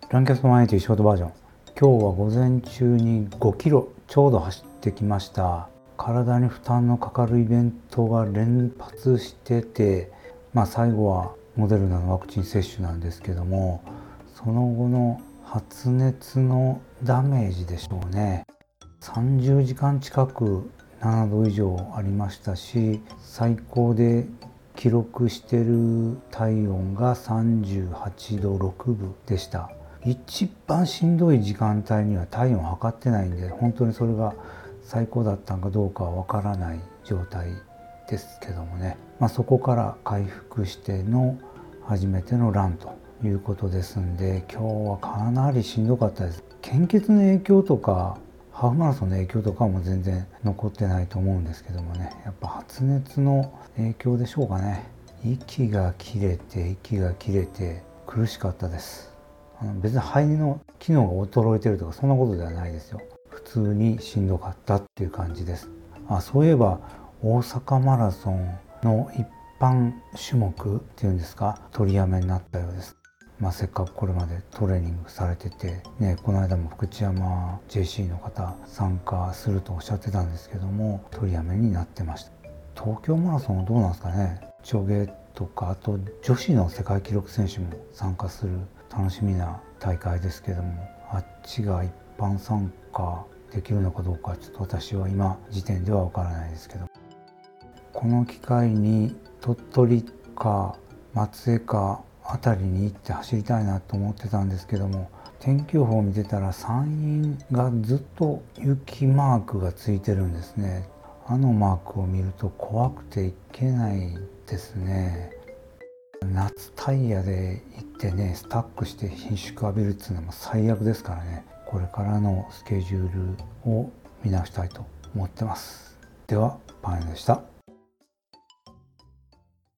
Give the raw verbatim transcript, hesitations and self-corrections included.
ランキャストワンエイティショートバージョン。今日は午前中にごキロちょうど走ってきました。体に負担のかかるイベントが連発してて、まあ最後はモデルナのワクチン接種なんですけども、その後の発熱のダメージでしょうね。さんじゅうじかん近くななど以上ありましたし、最高で記録してる体温がさんじゅうはちどろくぶでした。一番しんどい時間帯には体温を測ってないんで、本当にそれが最高だったんかどうかはわからない状態ですけどもね、まあ、そこから回復しての初めてのランということですんで、今日はかなりしんどかったです。献血の影響とかハーフマラソンの影響とかも全然残ってないと思うんですけどもね、やっぱ発熱の影響でしょうかね。息が切れて息が切れて苦しかったです。あの別に肺の機能が衰えてるとかそんなことではないですよ。普通にしんどかったっていう感じです。あ、そういえば大阪マラソンの一般種目っていうんですか、取りやめになったようです。まあ、せっかくこれまでトレーニングされてて、ね、この間も福知山 ジェーシー の方参加するとおっしゃってたんですけども、取りやめになってました。東京マラソンはどうなんですかね。女芸とか、あと女子の世界記録選手も参加する楽しみな大会ですけども、あっちが一般参加できるのかどうかちょっと私は今時点ではわからないですけど、この機会に鳥取か松江かあたりに行って走りたいなと思ってたんですけども、天気予報を見てたら山陰がずっと雪マークがついてるんですね。あのマークを見ると怖くて行けないですね。夏タイヤで行ってね、スタックして顰蹙浴びるっていうのも最悪ですからね。これからのスケジュールを見直したいと思ってます。では、パン屋でした。